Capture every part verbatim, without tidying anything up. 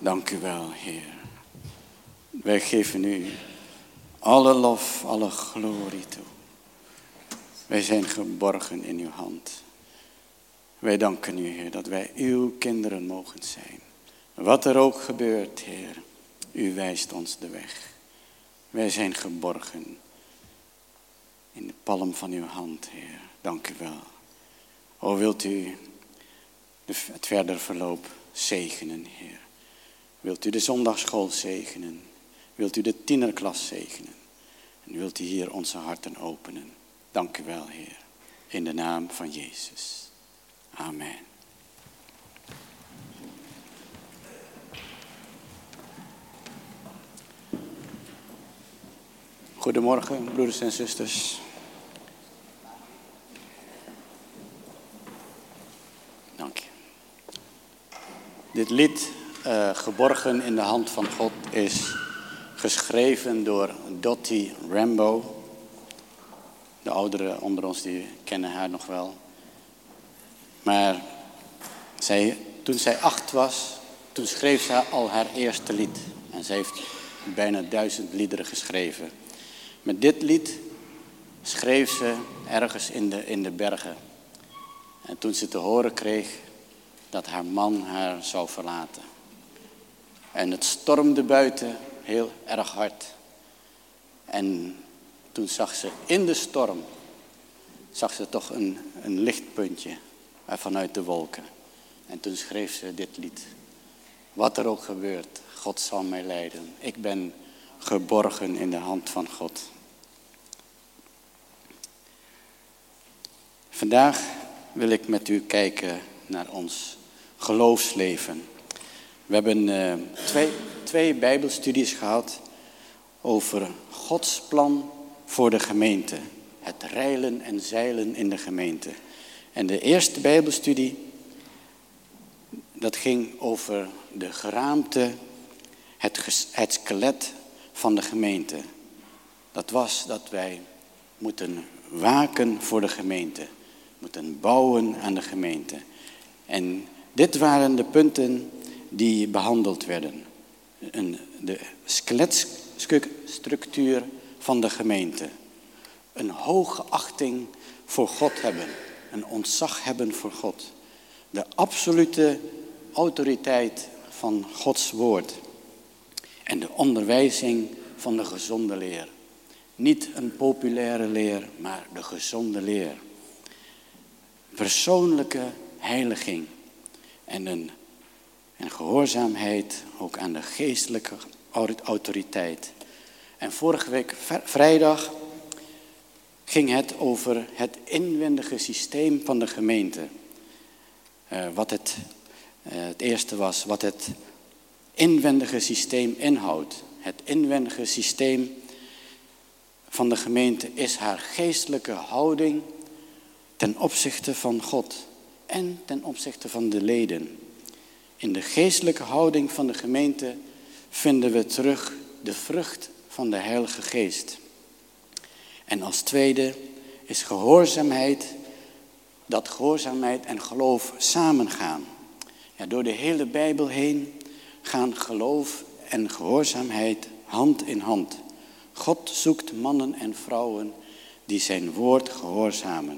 Dank u wel, Heer. Wij geven u alle lof, alle glorie toe. Wij zijn geborgen in uw hand. Wij danken u, Heer, dat wij uw kinderen mogen zijn. Wat er ook gebeurt, Heer, u wijst ons de weg. Wij zijn geborgen in de palm van uw hand, Heer. Dank u wel. O, wilt u het verder verloop zegenen, Heer. Wilt u de zondagschool zegenen. Wilt u de tienerklas zegenen. En wilt u hier onze harten openen. Dank u wel, Heer. In de naam van Jezus. Amen. Goedemorgen, broeders en zusters. Dank je. Dit lied, uh, Geborgen in de hand van God, is geschreven door Dottie Rambo. De ouderen onder ons die kennen haar nog wel. Maar zij, toen zij acht was, toen schreef ze al haar eerste lied. En ze heeft bijna duizend liederen geschreven. Met dit lied schreef ze ergens in de, in de bergen. En toen ze te horen kreeg dat haar man haar zou verlaten. En het stormde buiten heel erg hard. En toen zag ze in de storm, zag ze toch een, een lichtpuntje vanuit de wolken. En toen schreef ze dit lied. Wat er ook gebeurt, God zal mij leiden. Ik ben geborgen in de hand van God. Vandaag wil ik met u kijken naar ons geloofsleven. We hebben uh, twee, twee bijbelstudies gehad over Gods plan voor de gemeente. Het reilen en zeilen in de gemeente. En de eerste bijbelstudie, dat ging over de geraamte, het, het skelet van de gemeente. Dat was dat wij moeten waken voor de gemeente. Moeten bouwen aan de gemeente. En dit waren de punten die behandeld werden. Een, de skeletstructuur van de gemeente. Een hoge achting voor God hebben. Een ontzag hebben voor God. De absolute autoriteit van Gods woord. En de onderwijzing van de gezonde leer. Niet een populaire leer, maar de gezonde leer. Persoonlijke heiliging. En een, een gehoorzaamheid ook aan de geestelijke autoriteit. En vorige week vrijdag ging het over het inwendige systeem van de gemeente. Uh, wat het, uh, het eerste was, wat het inwendige systeem inhoudt. Het inwendige systeem van de gemeente is haar geestelijke houding ten opzichte van God en ten opzichte van de leden. In de geestelijke houding van de gemeente vinden we terug de vrucht van de Heilige Geest. En als tweede is gehoorzaamheid, dat gehoorzaamheid en geloof samengaan. Ja, door de hele Bijbel heen gaan geloof en gehoorzaamheid hand in hand. God zoekt mannen en vrouwen die zijn woord gehoorzamen.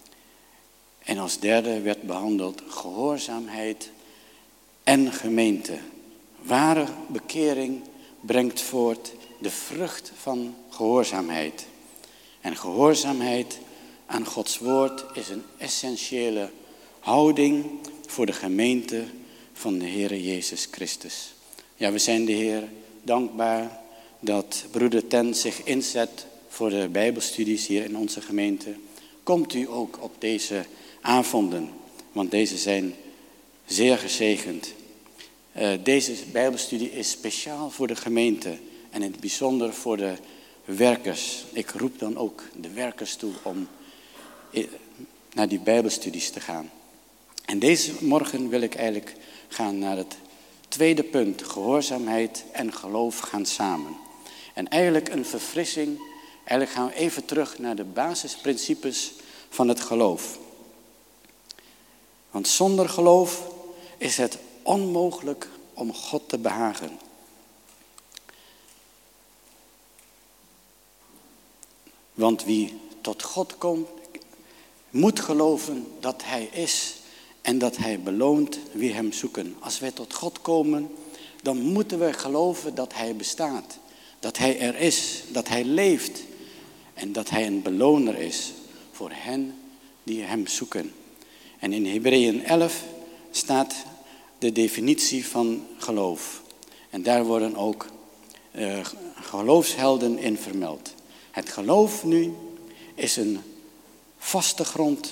En als derde werd behandeld gehoorzaamheid en gemeente. Ware bekering brengt voort de vrucht van gehoorzaamheid. En gehoorzaamheid aan Gods woord is een essentiële houding voor de gemeente van de Heere Jezus Christus. Ja, we zijn de Heer dankbaar dat broeder Ten zich inzet voor de Bijbelstudies hier in onze gemeente. Komt u ook op deze avonden, want deze zijn zeer gezegend. Uh, deze Bijbelstudie is speciaal voor de gemeente en in het bijzonder voor de werkers. Ik roep dan ook de werkers toe om naar die Bijbelstudies te gaan. En deze morgen wil ik eigenlijk gaan naar het tweede punt. Gehoorzaamheid en geloof gaan samen. En eigenlijk een verfrissing. Eigenlijk gaan we even terug naar de basisprincipes van het geloof. Want zonder geloof is het onmogelijk om God te behagen. Want wie tot God komt, moet geloven dat hij is en dat hij beloont wie hem zoeken. Als wij tot God komen, dan moeten we geloven dat hij bestaat. Dat hij er is, dat hij leeft en dat hij een beloner is voor hen die hem zoeken. En in Hebreeën elf staat de definitie van geloof. En daar worden ook uh, geloofshelden in vermeld. Het geloof nu is een vaste grond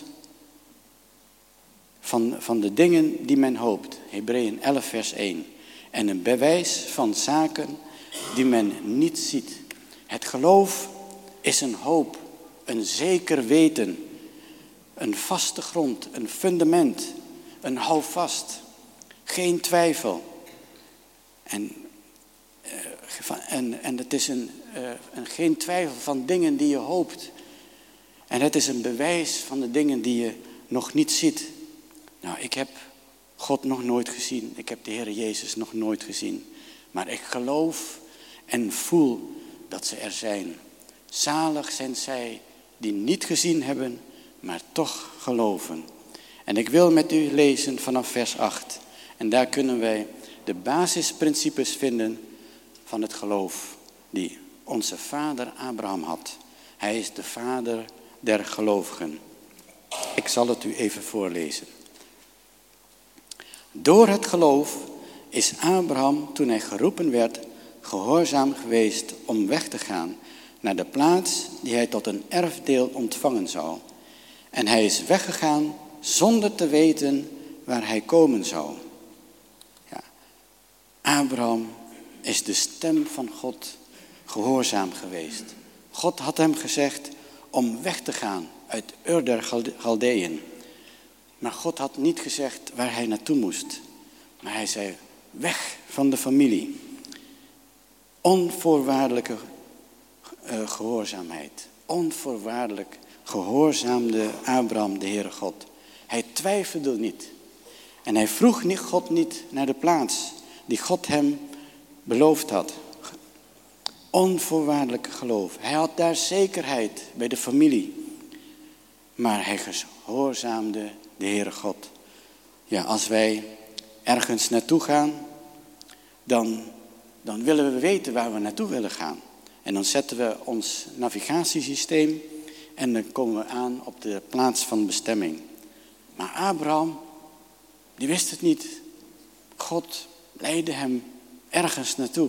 van, van de dingen die men hoopt. Hebreeën elf vers één. En een bewijs van zaken die men niet ziet. Het geloof is een hoop, een zeker weten, een vaste grond, een fundament, een houvast, geen twijfel. En, uh, en, en het is een, uh, een, geen twijfel van dingen die je hoopt. En het is een bewijs van de dingen die je nog niet ziet. Nou, ik heb God nog nooit gezien. Ik heb de Heer Jezus nog nooit gezien. Maar ik geloof en voel dat ze er zijn. Zalig zijn zij die niet gezien hebben, maar toch geloven. En ik wil met u lezen vanaf vers acht. En daar kunnen wij de basisprincipes vinden van het geloof die onze vader Abraham had. Hij is de vader der gelovigen. Ik zal het u even voorlezen. Door het geloof is Abraham, toen hij geroepen werd, gehoorzaam geweest om weg te gaan naar de plaats die hij tot een erfdeel ontvangen zou. En hij is weggegaan zonder te weten waar hij komen zou. Ja. Abraham is de stem van God gehoorzaam geweest. God had hem gezegd om weg te gaan uit Ur der Galdeën. Maar God had niet gezegd waar hij naartoe moest. Maar hij zei, weg van de familie. Onvoorwaardelijke uh, gehoorzaamheid. Onvoorwaardelijk gehoorzaamde Abraham de Heere God. Hij twijfelde niet. En hij vroeg niet God niet naar de plaats die God hem beloofd had. Onvoorwaardelijk geloof. Hij had daar zekerheid bij de familie. Maar hij gehoorzaamde de Heere God. Ja, als wij ergens naartoe gaan, dan, dan willen we weten waar we naartoe willen gaan. En dan zetten we ons navigatiesysteem en dan komen we aan op de plaats van bestemming. Maar Abraham, die wist het niet. God leidde hem ergens naartoe.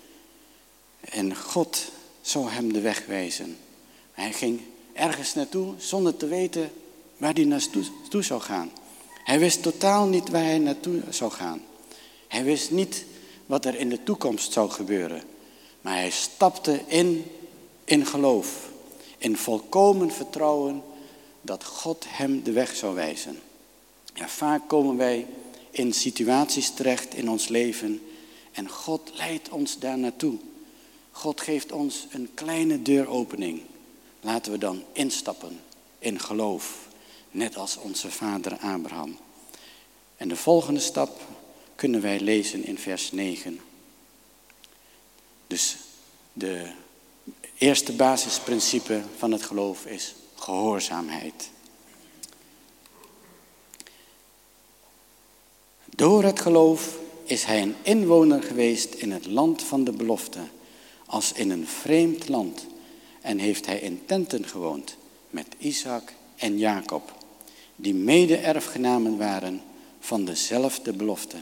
En God zou hem de weg wijzen. Hij ging ergens naartoe zonder te weten waar hij naartoe zou gaan. Hij wist totaal niet waar hij naartoe zou gaan. Hij wist niet wat er in de toekomst zou gebeuren. Maar hij stapte in, in geloof. In volkomen vertrouwen dat God hem de weg zou wijzen. Ja, vaak komen wij in situaties terecht in ons leven. En God leidt ons daar naartoe. God geeft ons een kleine deuropening. Laten we dan instappen in geloof. Net als onze vader Abraham. En de volgende stap kunnen wij lezen in vers negen. Dus de eerste basisprincipe van het geloof is gehoorzaamheid. Door het geloof is hij een inwoner geweest in het land van de belofte, als in een vreemd land. En heeft hij in tenten gewoond met Isaac en Jacob, die mede-erfgenamen waren van dezelfde belofte.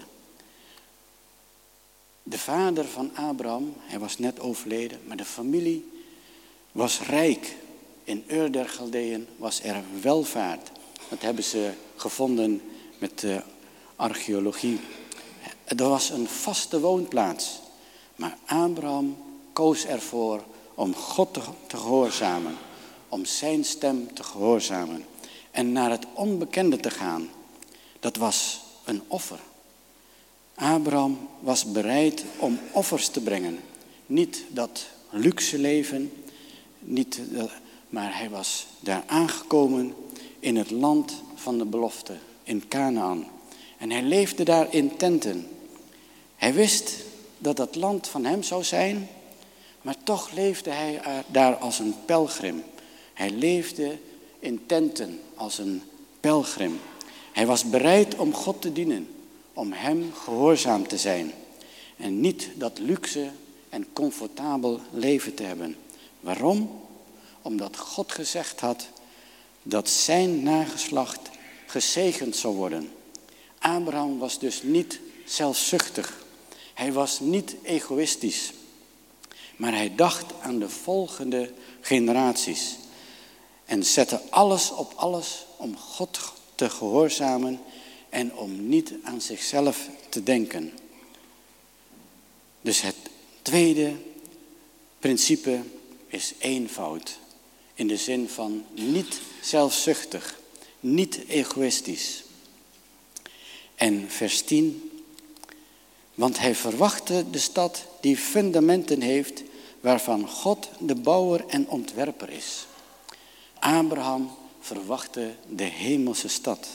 De vader van Abraham, hij was net overleden, maar de familie was rijk. In Ur der Galdeën was er welvaart. Dat hebben ze gevonden met de archeologie. Er was een vaste woonplaats. Maar Abraham koos ervoor om God te, te gehoorzamen. Om zijn stem te gehoorzamen. En naar het onbekende te gaan. Dat was een offer. Abraham was bereid om offers te brengen. Niet dat luxe leven, niet dat, maar hij was daar aangekomen in het land van de belofte, in Kanaan. En hij leefde daar in tenten. Hij wist dat dat land van hem zou zijn, maar toch leefde hij daar als een pelgrim. Hij leefde in tenten als een pelgrim. Hij was bereid om God te dienen, om hem gehoorzaam te zijn. En niet dat luxe en comfortabel leven te hebben. Waarom? Omdat God gezegd had dat zijn nageslacht gezegend zou worden. Abraham was dus niet zelfzuchtig. Hij was niet egoïstisch. Maar hij dacht aan de volgende generaties. En zette alles op alles om God te gehoorzamen en om niet aan zichzelf te denken. Dus het tweede principe is eenvoud. In de zin van niet zelfzuchtig, niet egoïstisch. En vers tien. Want hij verwachtte de stad die fundamenten heeft, waarvan God de bouwer en ontwerper is. Abraham verwachtte de hemelse stad.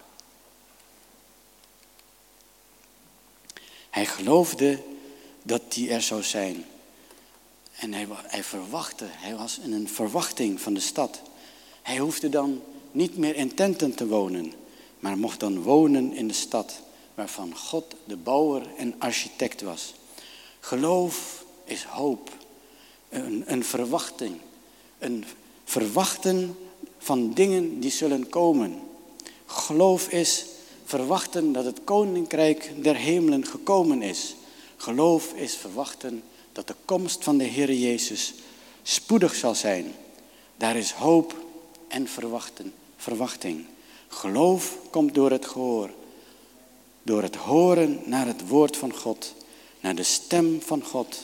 Hij geloofde dat die er zou zijn. En hij, hij verwachtte, hij was in een verwachting van de stad. Hij hoefde dan niet meer in tenten te wonen, maar mocht dan wonen in de stad, waarvan God de bouwer en architect was. Geloof is hoop, een, een verwachting, een verwachten van dingen die zullen komen. Geloof is verwachten dat het koninkrijk der hemelen gekomen is. Geloof is verwachten dat de komst van de Heer Jezus spoedig zal zijn. Daar is hoop en verwachten, verwachting. Geloof komt door het gehoor. Door het horen naar het woord van God. Naar de stem van God.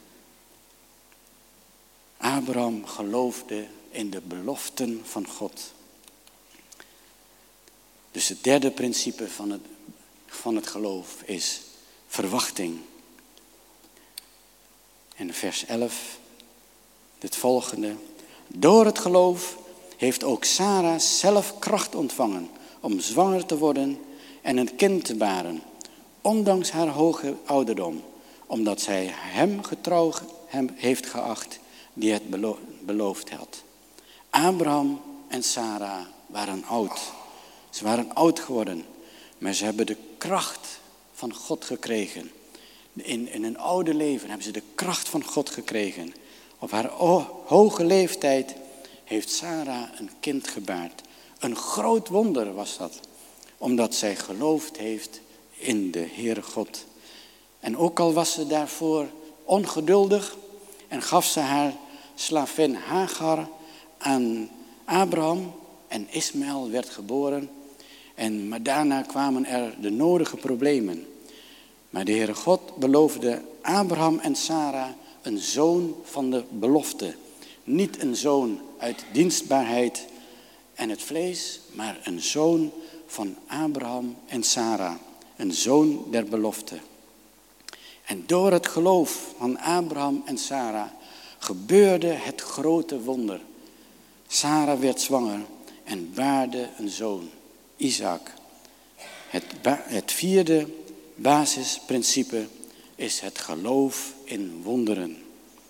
Abraham geloofde in de beloften van God. Dus het derde principe van het, van het geloof is verwachting. En vers elf, het volgende. Door het geloof heeft ook Sara zelf kracht ontvangen om zwanger te worden en een kind te baren. Ondanks haar hoge ouderdom, omdat zij hem getrouw hem heeft geacht die het belo- beloofd had. Abraham en Sara waren oud. Ze waren oud geworden, maar ze hebben de kracht van God gekregen. In, in hun oude leven hebben ze de kracht van God gekregen. Op haar o- hoge leeftijd heeft Sara een kind gebaard. Een groot wonder was dat, omdat zij geloofd heeft in de Heere God. En ook al was ze daarvoor ongeduldig en gaf ze haar slavin Hagar aan Abraham en Ismaël werd geboren. En, maar daarna kwamen er de nodige problemen. Maar de Heere God beloofde Abraham en Sara een zoon van de belofte. Niet een zoon uit dienstbaarheid en het vlees, maar een zoon van Abraham en Sara. Een zoon der belofte. En door het geloof van Abraham en Sara gebeurde het grote wonder. Sara werd zwanger en baarde een zoon, Isaac. Het, ba- het vierde basisprincipe is het geloof in wonderen.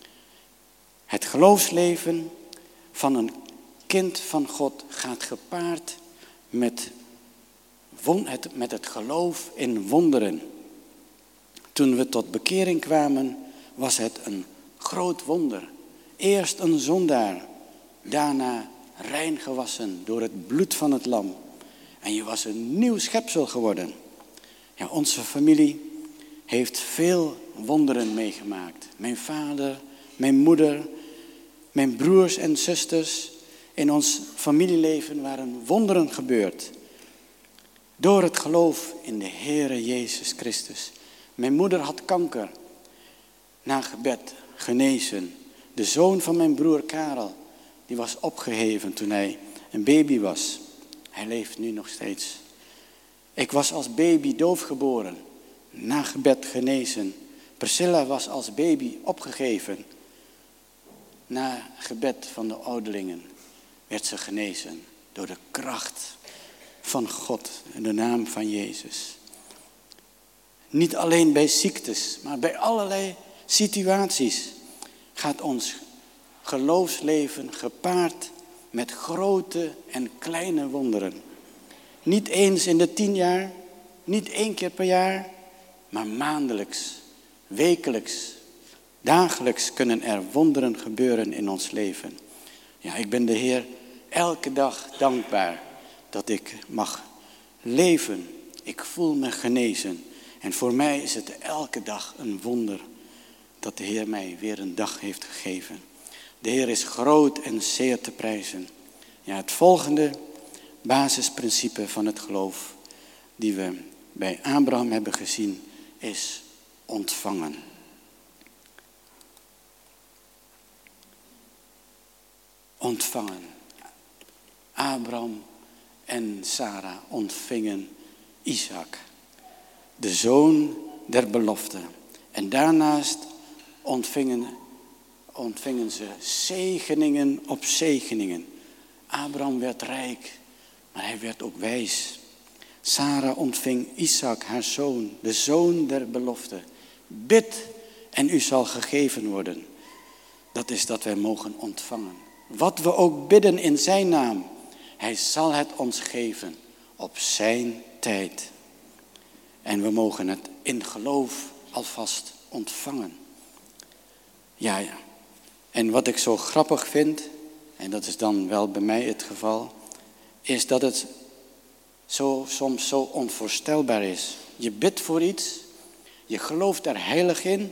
Het geloofsleven van een kind van God gaat gepaard met, won- het, met het geloof in wonderen. Toen we tot bekering kwamen, was het een groot wonder. Eerst een zondaar, daarna rein gewassen door het bloed van het lam. En je was een nieuw schepsel geworden. Ja, onze familie heeft veel wonderen meegemaakt. Mijn vader, mijn moeder, mijn broers en zusters. In ons familieleven waren wonderen gebeurd. Door het geloof in de Heere Jezus Christus. Mijn moeder had kanker. Na gebed genezen. De zoon van mijn broer Karel, die was opgeheven toen hij een baby was. Hij leeft nu nog steeds. Ik was als baby doof geboren. Na gebed genezen. Priscilla was als baby opgegeven. Na gebed van de ouderlingen werd ze genezen. Door de kracht van God in de naam van Jezus. Niet alleen bij ziektes, maar bij allerlei situaties gaat ons geloofsleven gepaard met grote en kleine wonderen. Niet eens in de tien jaar, niet één keer per jaar, maar maandelijks, wekelijks, dagelijks kunnen er wonderen gebeuren in ons leven. Ja, ik ben de Heer elke dag dankbaar dat ik mag leven. Ik voel me genezen. En voor mij is het elke dag een wonder dat de Heer mij weer een dag heeft gegeven. De Heer is groot en zeer te prijzen. Ja, het volgende basisprincipe van het geloof die we bij Abraham hebben gezien is ontvangen. Ontvangen. Abraham en Sara ontvingen Isaac, de zoon der belofte. En daarnaast ontvingen, ontvingen ze zegeningen op zegeningen. Abraham werd rijk, maar hij werd ook wijs. Sara ontving Isaac, haar zoon, de zoon der belofte. Bid en u zal gegeven worden. Dat is dat wij mogen ontvangen. Wat we ook bidden in zijn naam, hij zal het ons geven op zijn tijd. En we mogen het in geloof alvast ontvangen. Ja, ja. En wat ik zo grappig vind, en dat is dan wel bij mij het geval, is dat het zo, soms zo onvoorstelbaar is. Je bidt voor iets, je gelooft er heilig in,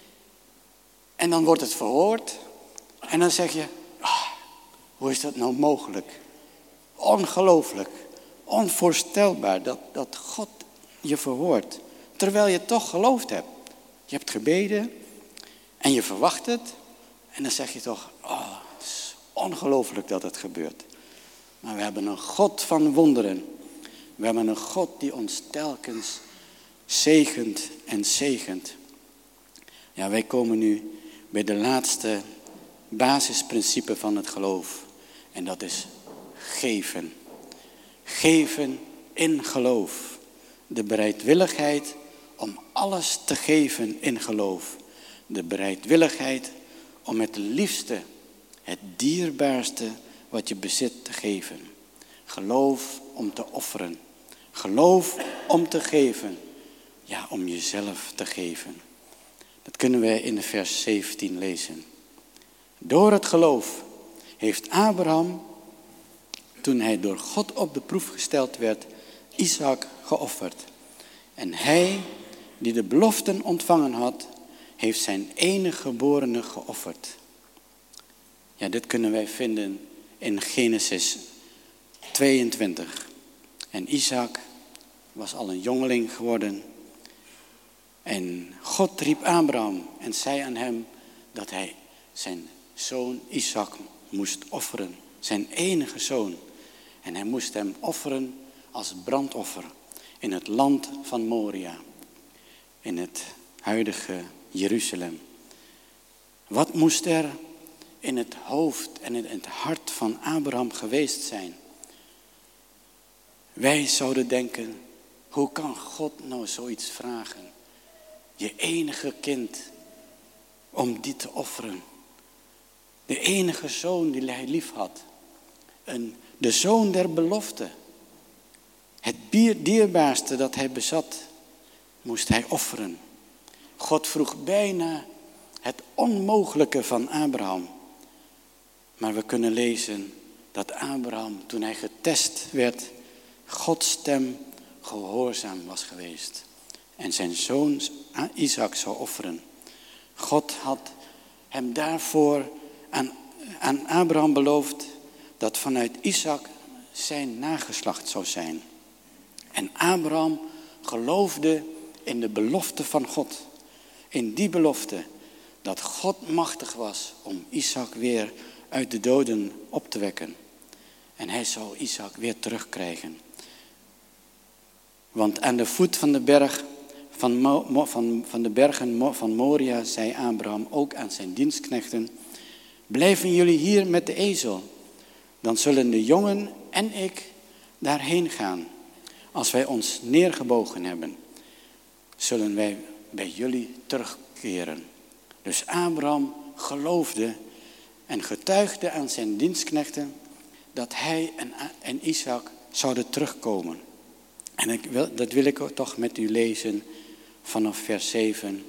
en dan wordt het verhoord. En dan zeg je, ah, hoe is dat nou mogelijk? Ongelooflijk, onvoorstelbaar dat, dat God je verhoort. Terwijl je toch geloofd hebt. Je hebt gebeden en je verwacht het. En dan zeg je toch, oh, het is ongelooflijk dat het gebeurt. Maar we hebben een God van wonderen. We hebben een God die ons telkens zegent en zegent. Ja, wij komen nu bij de laatste basisprincipe van het geloof. En dat is geven. Geven in geloof. De bereidwilligheid om alles te geven in geloof. De bereidwilligheid om het liefste, het dierbaarste wat je bezit te geven. Geloof om te offeren. Geloof om te geven. Ja, om jezelf te geven. Dat kunnen we in vers zeventien lezen. Door het geloof heeft Abraham, toen hij door God op de proef gesteld werd, Isaac geofferd. En hij, die de beloften ontvangen had, heeft zijn enige geborene geofferd. Ja, dit kunnen wij vinden in Genesis tweeëntwintig. En Isaac was al een jongeling geworden. En God riep Abraham en zei aan hem dat hij zijn zoon Isaac moest offeren. Zijn enige zoon. En hij moest hem offeren als brandoffer in het land van Moria. In het huidige Jeruzalem. Wat moest er in het hoofd en in het hart van Abraham geweest zijn? Wij zouden denken, hoe kan God nou zoiets vragen? Je enige kind, om die te offeren. De enige zoon die hij lief had. Een, de zoon der belofte. Het dierbaarste dat hij bezat, moest hij offeren. God vroeg bijna het onmogelijke van Abraham. Maar we kunnen lezen dat Abraham, toen hij getest werd, Gods stem gehoorzaam was geweest. En zijn zoon Isaac zou offeren. God had hem daarvoor aan, aan Abraham beloofd dat vanuit Isaac zijn nageslacht zou zijn. En Abraham geloofde in de belofte van God. In die belofte dat God machtig was om Isaac weer uit de doden op te wekken. En hij zou Isaac weer terugkrijgen. Want aan de voet van de berg van, Mo, van, van de bergen van Moria zei Abraham ook aan zijn dienstknechten: blijven jullie hier met de ezel, dan zullen de jongen en ik daarheen gaan, als wij ons neergebogen hebben. zullen wij bij jullie terugkeren. Dus Abraham geloofde en getuigde aan zijn dienstknechten dat hij en, en Isaac zouden terugkomen. En ik wil, dat wil ik toch met u lezen vanaf vers zeven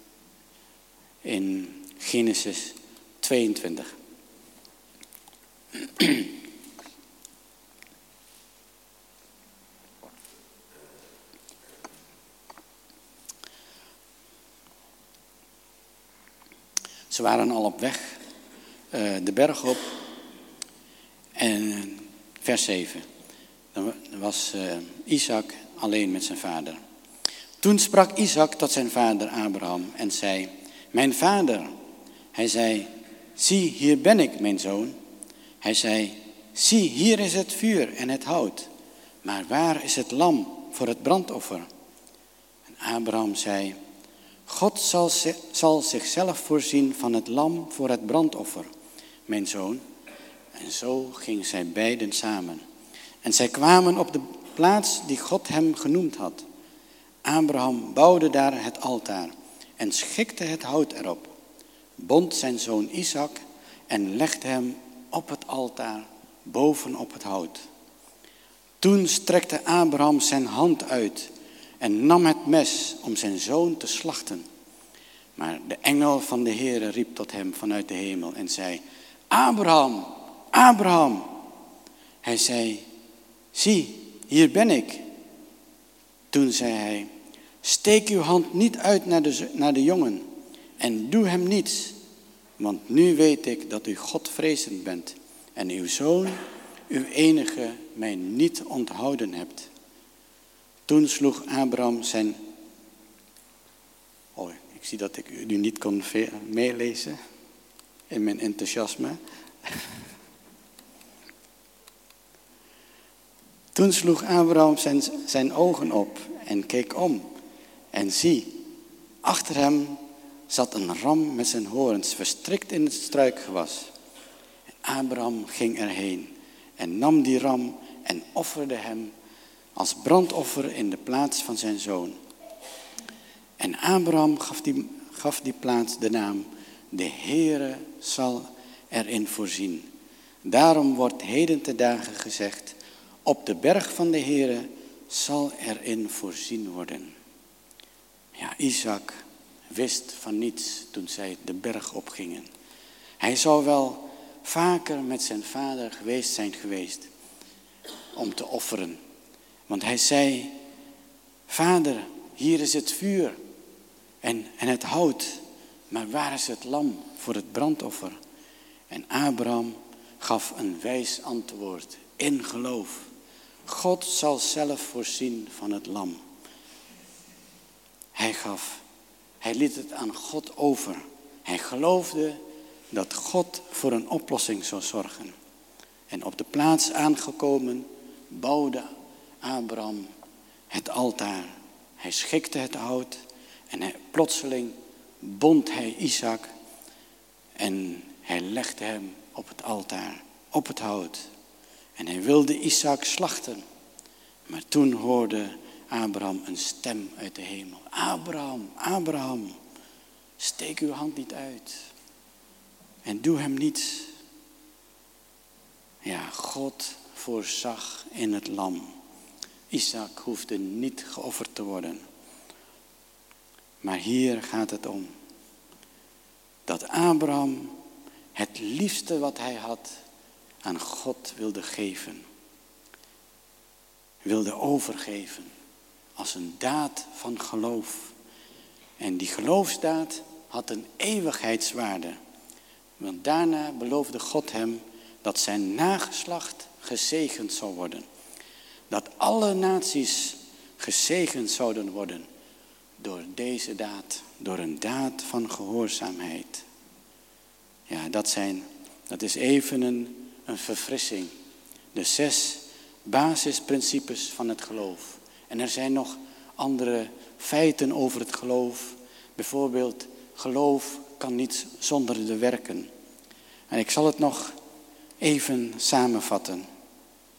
in Genesis tweeëntwintig. Ze waren al op weg uh, de berg op. En uh, vers zeven. Dan was uh, Isaac alleen met zijn vader. Toen sprak Isaac tot zijn vader Abraham en zei: mijn vader. Hij zei: zie, hier ben ik, mijn zoon. Hij zei: zie, hier is het vuur en het hout. Maar waar is het lam voor het brandoffer? En Abraham zei: God zal, zal zichzelf voorzien van het lam voor het brandoffer, mijn zoon. En zo gingen zij beiden samen. En zij kwamen op de plaats die God hem genoemd had. Abraham bouwde daar het altaar en schikte het hout erop, bond zijn zoon Isaac en legde hem op het altaar bovenop het hout. Toen strekte Abraham zijn hand uit en nam het mes om zijn zoon te slachten. Maar de engel van de Heere riep tot hem vanuit de hemel en zei: Abraham, Abraham. Hij zei: zie, hier ben ik. Toen zei hij: steek uw hand niet uit naar de, naar de jongen en doe hem niets. Want nu weet ik dat u Godvrezend bent en uw zoon, uw enige, mij niet onthouden hebt. Toen sloeg Abraham zijn... Oh, ik zie dat ik u niet kon meelezen in mijn enthousiasme. Toen sloeg Abraham zijn, zijn ogen op en keek om. En zie, achter hem zat een ram met zijn horens verstrikt in het struikgewas. En Abraham ging erheen en nam die ram en offerde hem als brandoffer in de plaats van zijn zoon. En Abraham gaf die, gaf die plaats de naam: de Heere zal erin voorzien. Daarom wordt heden te dagen gezegd: op de berg van de Heere zal erin voorzien worden. Ja, Isaac wist van niets toen zij de berg opgingen. Hij zou wel vaker met zijn vader geweest zijn geweest om te offeren. Want hij zei: vader, hier is het vuur en, en het hout, maar waar is het lam voor het brandoffer? En Abraham gaf een wijs antwoord in geloof. God zal zelf voorzien van het lam. Hij gaf, hij liet het aan God over. Hij geloofde dat God voor een oplossing zou zorgen. En op de plaats aangekomen bouwde Abraham het altaar. Hij schikte het hout en hij, plotseling bond hij Isaac en hij legde hem op het altaar, op het hout. En hij wilde Isaac slachten. Maar toen hoorde Abraham een stem uit de hemel: Abraham, Abraham, steek uw hand niet uit en doe hem niets. Ja, God voorzag in het lam. Isaac hoefde niet geofferd te worden. Maar hier gaat het om dat Abraham het liefste wat hij had aan God wilde geven. Wilde overgeven als een daad van geloof. En die geloofsdaad had een eeuwigheidswaarde. Want daarna beloofde God hem dat zijn nageslacht gezegend zou worden. Dat alle naties gezegend zouden worden door deze daad. Door een daad van gehoorzaamheid. Ja, dat, zijn, dat is even een, een verfrissing. De zes basisprincipes van het geloof. En er zijn nog andere feiten over het geloof. Bijvoorbeeld, geloof kan niet zonder de werken. En ik zal het nog even samenvatten.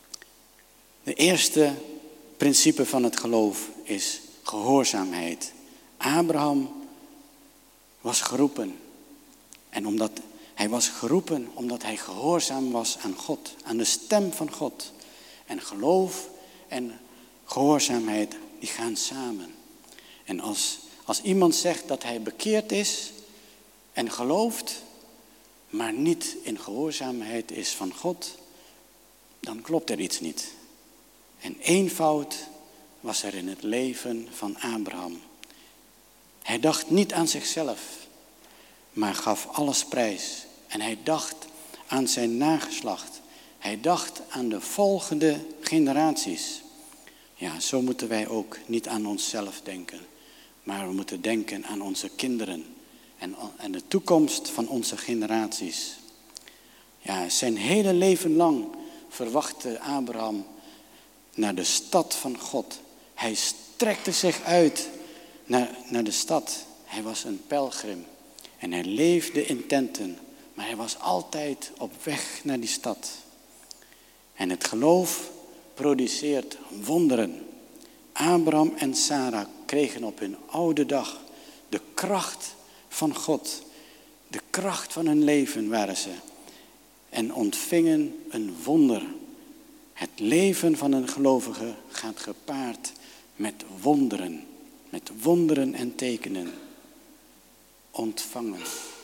De eerste principe van het geloof is gehoorzaamheid. Abraham was geroepen. En omdat hij was geroepen, omdat hij gehoorzaam was aan God, aan de stem van God. En geloof en gehoorzaamheid, die gaan samen. En als, als iemand zegt dat hij bekeerd is en gelooft, maar niet in gehoorzaamheid is van God, dan klopt er iets niet. En één fout was er in het leven van Abraham. Hij dacht niet aan zichzelf, maar gaf alles prijs. En hij dacht aan zijn nageslacht. Hij dacht aan de volgende generaties. Ja, zo moeten wij ook niet aan onszelf denken. Maar we moeten denken aan onze kinderen en aan de toekomst van onze generaties. Ja, zijn hele leven lang verwachtte Abraham naar de stad van God. Hij strekte zich uit naar, naar de stad. Hij was een pelgrim en hij leefde in tenten. Maar hij was altijd op weg naar die stad. En het geloof produceert wonderen. Abraham en Sarah kregen op hun oude dag de kracht van God. De kracht van hun leven waren ze. En ontvingen een wonder. Het leven van een gelovige gaat gepaard met wonderen. Met wonderen en tekenen. Ontvangen.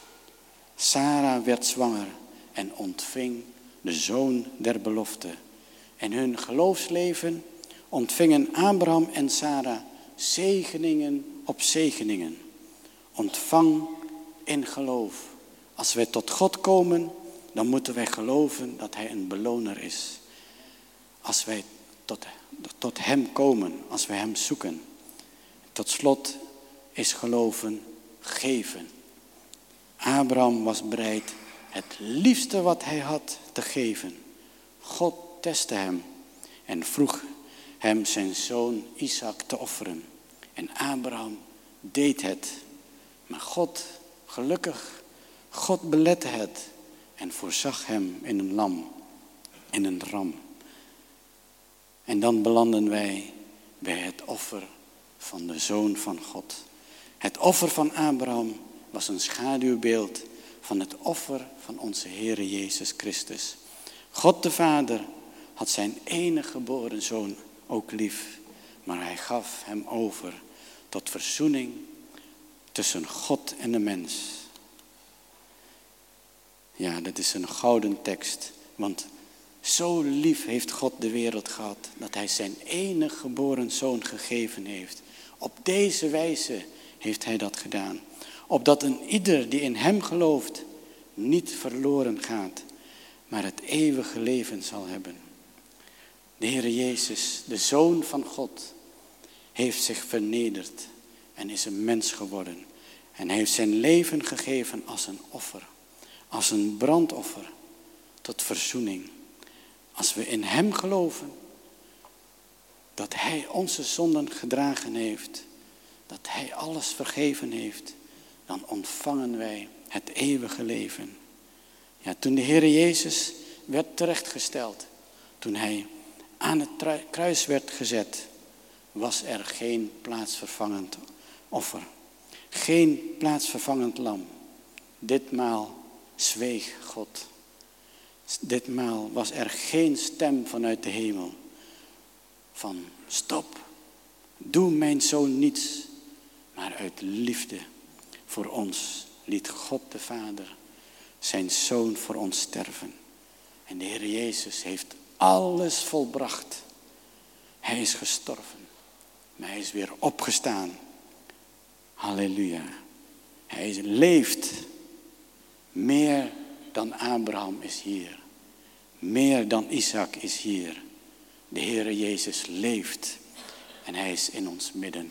Sarah werd zwanger en ontving de zoon der belofte. En hun geloofsleven ontvingen Abraham en Sarah zegeningen op zegeningen. Ontvang in geloof. Als wij tot God komen, dan moeten wij geloven dat hij een beloner is. Als wij tot, tot hem komen, als wij hem zoeken. Tot slot is geloven geven. Abraham was bereid het liefste wat hij had te geven. God testte hem en vroeg hem zijn zoon Isaac te offeren. En Abraham deed het. Maar God, gelukkig, God belette het en voorzag hem in een lam, in een ram. En dan belanden wij bij het offer van de Zoon van God. Het offer van Abraham was een schaduwbeeld van het offer van onze Heere Jezus Christus. God de Vader had zijn enige geboren Zoon ook lief, maar hij gaf hem over tot verzoening tussen God en de mens. Ja, dat is een gouden tekst, want zo lief heeft God de wereld gehad, dat hij zijn enige geboren Zoon gegeven heeft. Op deze wijze heeft hij dat gedaan. Opdat een ieder die in hem gelooft niet verloren gaat, maar het eeuwige leven zal hebben. De Heere Jezus, de Zoon van God, heeft zich vernederd en is een mens geworden. En heeft zijn leven gegeven als een offer, als een brandoffer tot verzoening. Als we in hem geloven dat hij onze zonden gedragen heeft, dat hij alles vergeven heeft, dan ontvangen wij het eeuwige leven. Ja, toen de Heere Jezus werd terechtgesteld, toen hij aan het kruis werd gezet, was er geen plaatsvervangend offer. Geen plaatsvervangend lam. Ditmaal zweeg God. Ditmaal was er geen stem vanuit de hemel van stop, doe mijn zoon niets, maar uit liefde voor ons liet God de Vader zijn zoon voor ons sterven. En de Heer Jezus heeft alles volbracht. Hij is gestorven, maar hij is weer opgestaan. Halleluja. Hij leeft. Meer dan Abraham is hier. Meer dan Isaac is hier. De Heere Jezus leeft en hij is in ons midden.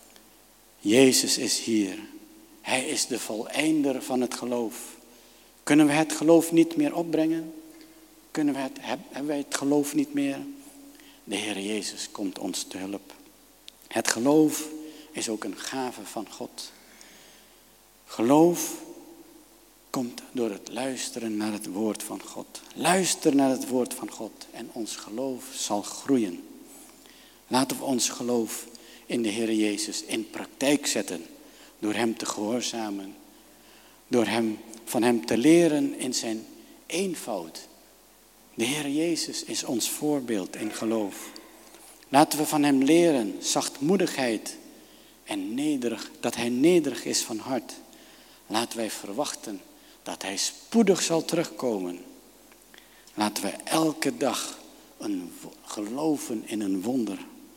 Jezus is hier. Hij is de voleinder van het geloof. Kunnen we het geloof niet meer opbrengen? Kunnen we het, hebben wij het geloof niet meer? De Heere Jezus komt ons te hulp. Het geloof is ook een gave van God. Geloof komt door het luisteren naar het woord van God. Luister naar het woord van God en ons geloof zal groeien. Laten we ons geloof in de Heer Jezus in praktijk zetten. Door hem te gehoorzamen. Door hem, van hem te leren in zijn eenvoud. De Heer Jezus is ons voorbeeld in geloof. Laten we van hem leren zachtmoedigheid en nederig, dat hij nederig is van hart. Laten wij verwachten dat hij spoedig zal terugkomen. Laten we elke dag een, geloven in een wonder.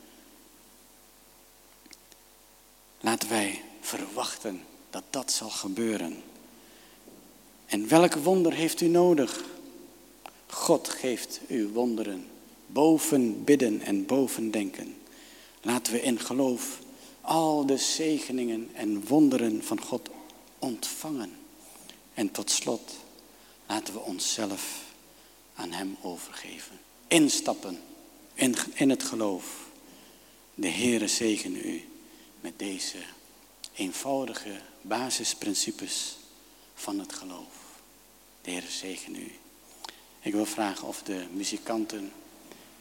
Laten wij verwachten dat dat zal gebeuren. En welk wonder heeft u nodig? God geeft u wonderen. Boven bidden en boven denken. Laten we in geloof al de zegeningen en wonderen van God ontvangen. En tot slot, laten we onszelf aan hem overgeven. Instappen in, in het geloof. De Heere zegene u met deze eenvoudige basisprincipes van het geloof. De Heere zegene u. Ik wil vragen of de muzikanten